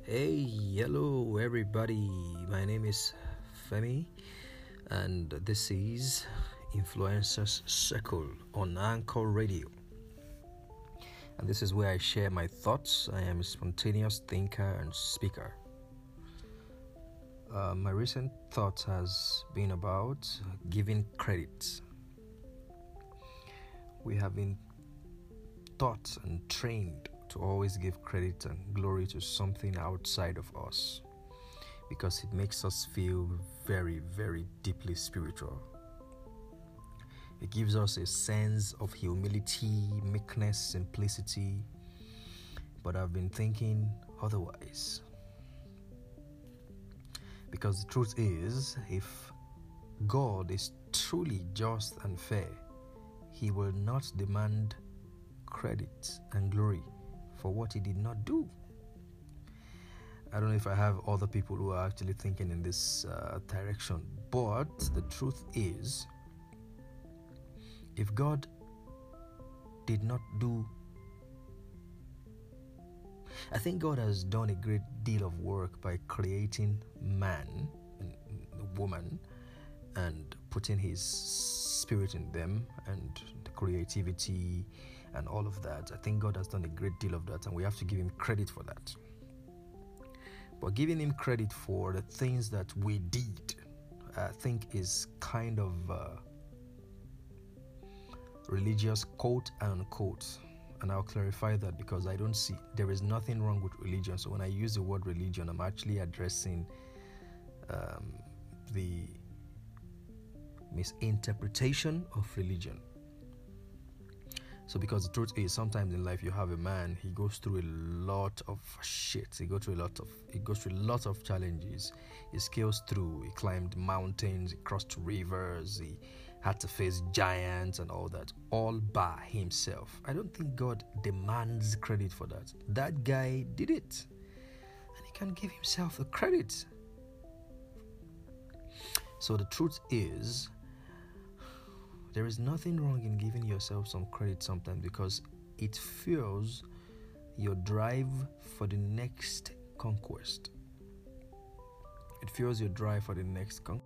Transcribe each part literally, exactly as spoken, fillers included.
Hey, hello everybody. My name is Femi, and this is Influencers Circle on Anchor Radio. And this is where I share my thoughts. I am a spontaneous thinker and speaker. Uh, my recent thought has been about giving credit. We have been taught and trained to always give credit and glory to something outside of us because it makes us feel very, very deeply spiritual. It gives us a sense of humility, meekness, simplicity, but I've been thinking otherwise. Because the truth is, if God is truly just and fair, He will not demand credit and glory for what He did not do. I don't know if I have other people who are actually thinking in this uh, direction, but the truth is, if God did not do, I think God has done a great deal of work by creating man and woman and putting His spirit in them and the creativity and all of that. I think God has done a great deal of that, and we have to give Him credit for that. But giving Him credit for the things that we did, I think is kind of uh, religious, quote and unquote. And I'll clarify that because I don't see, there is nothing wrong with religion. So when I use the word religion, I'm actually addressing um, the misinterpretation of religion. So because the truth is, sometimes in life you have a man, he goes through a lot of shit. He goes through a lot of he goes through a lot of challenges. He scales through, he climbed mountains, he crossed rivers, he had to face giants and all that, all by himself. I don't think God demands credit for that. That guy did it, and he can give himself the credit. So the truth is, there is nothing wrong in giving yourself some credit sometimes because it fuels your drive for the next conquest. It fuels your drive for the next conquest.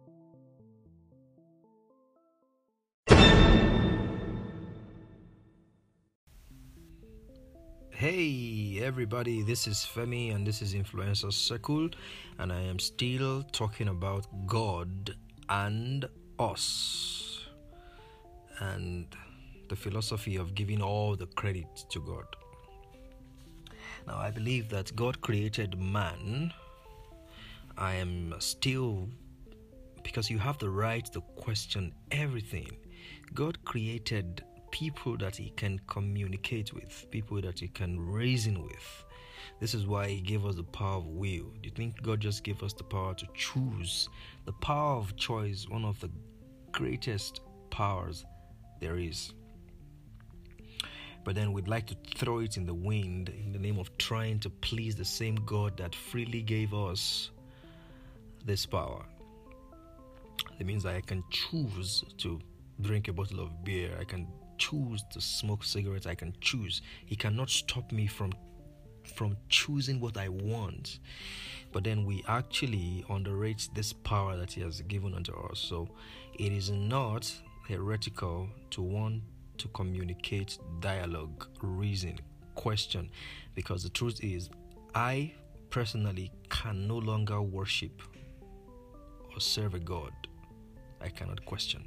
Hey everybody, this is Femi and this is Influencers Circle, and I am still talking about God and us. And the philosophy of giving all the credit to God. Now, I believe that God created man. I am still, because you have the right to question everything. God created people that He can communicate with, people that He can reason with. This is why He gave us the power of will. Do you think God just gave us the power to choose? The power of choice, one of the greatest powers there is. But then we'd like to throw it in the wind in the name of trying to please the same God that freely gave us this power. That means that I can choose to drink a bottle of beer. I can choose to smoke cigarettes. I can choose. He cannot stop me from from choosing what I want. But then we actually underrate this power that He has given unto us. So it is not heretical to want to communicate, dialogue, reason, question, because the truth is, I personally can no longer worship or serve a God I cannot question.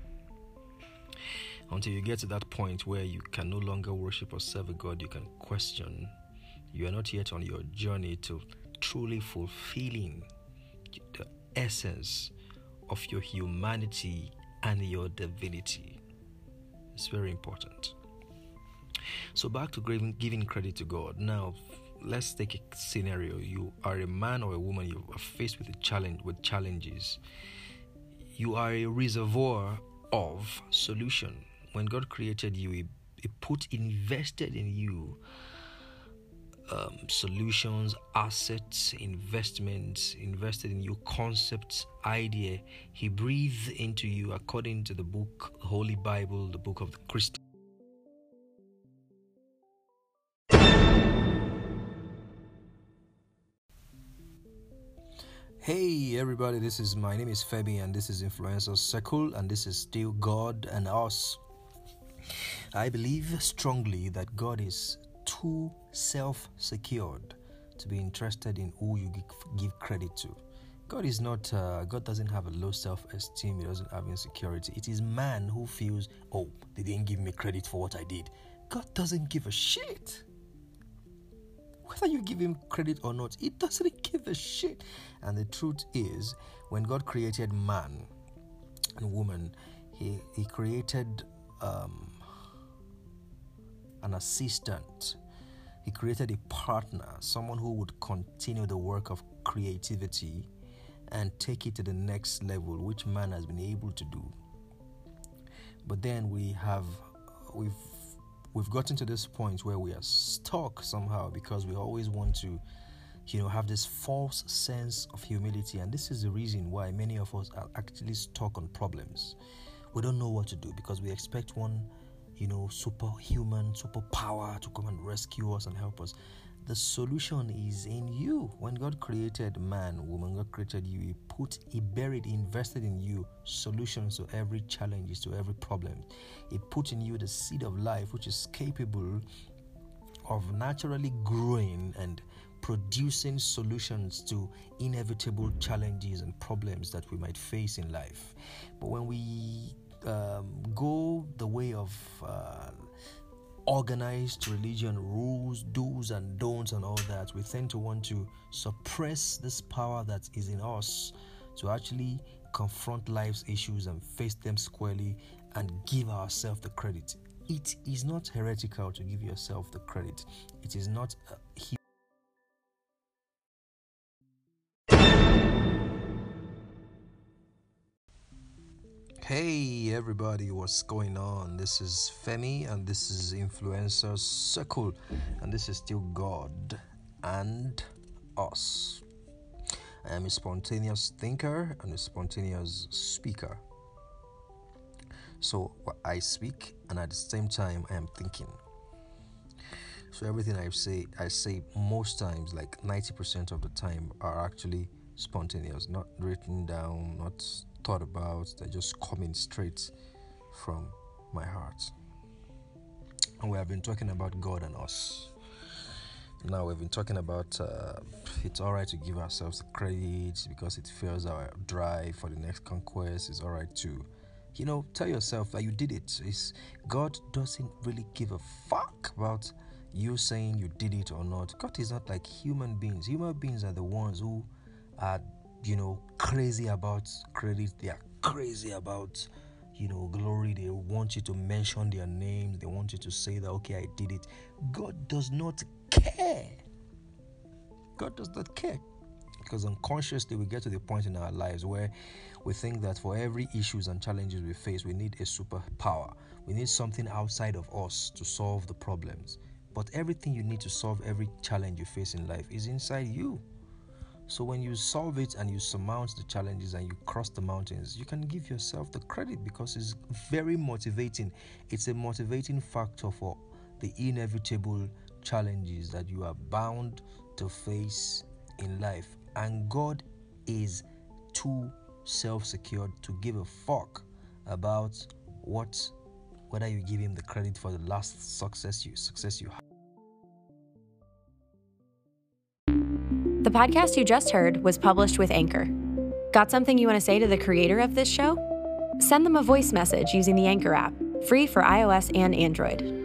Until you get to that point where you can no longer worship or serve a God you can question, you are not yet on your journey to truly fulfilling the essence of your humanity and your divinity. It's very important. So back to giving credit to God. Now, let's take a scenario. You are a man or a woman. You are faced with a challenge, with challenges. You are a reservoir of solution. When God created you, He, he put invested in you Um, solutions, assets, investments, invested in you, concepts, idea. He breathed into you according to the book, Holy Bible, the book of the Christian. Hey everybody, this is my name is Femi and this is Influencer Circle and this is still God and Us. I believe strongly that God is too self-secured to be interested in who you give credit to. God is not, uh, God doesn't have a low self-esteem, He doesn't have insecurity. It is man who feels, oh, they didn't give me credit for what I did. God doesn't give a shit. Whether you give him credit or not, he doesn't give a shit. And the truth is, when God created man and woman, he, he created um, an assistant. He created a partner, someone who would continue the work of creativity and take it to the next level, which man has been able to do. But then we have, we've We've gotten to this point where we are stuck somehow because we always want to, you know, have this false sense of humility. And this is the reason why many of us are actually stuck on problems. We don't know what to do because we expect one, you know, superhuman, superpower to come and rescue us and help us. The solution is in you. When God created man, woman, God created you, He put, He buried, He invested in you solutions to every challenge, to every problem. He put in you the seed of life, which is capable of naturally growing and producing solutions to inevitable challenges and problems that we might face in life. But when we um, go the way of uh, organized religion, rules, do's and don'ts and all that, we tend to want to suppress this power that is in us to actually confront life's issues and face them squarely and give ourselves the credit. It is not heretical to give yourself the credit. It is not a Hey everybody, what's going on? This is Femi and this is Influencer Circle and this is still God and Us. I am a spontaneous thinker and a spontaneous speaker. So I speak and at the same time I am thinking. So everything I say, I say most times, like ninety percent of the time, are actually spontaneous, not written down, not thought about. They're just coming straight from my heart. And we have been talking about God and us. Now we've been talking about uh, it's all right to give ourselves credit because it fuels our drive for the next conquest. It's all right to, you know, tell yourself that you did it. It's, God doesn't really give a fuck about you saying you did it or not. God is not like human beings. Human beings are the ones who are, you know, crazy about credit. They are crazy about, you know, glory. They want you to mention their names. They want you to say that, okay, I did it. God does not care. God does not care. Because unconsciously we get to the point in our lives where we think that for every issues and challenges we face, we need a superpower. We need something outside of us to solve the problems. But everything you need to solve every challenge you face in life is inside you. So when you solve it and you surmount the challenges and you cross the mountains, you can give yourself the credit because it's very motivating. It's a motivating factor for the inevitable challenges that you are bound to face in life. And God is too self-secured to give a fuck about what, whether you give him the credit for the last success you success you had. The podcast you just heard was published with Anchor. Got something you want to say to the creator of this show? Send them a voice message using the Anchor app, free for iOS and Android.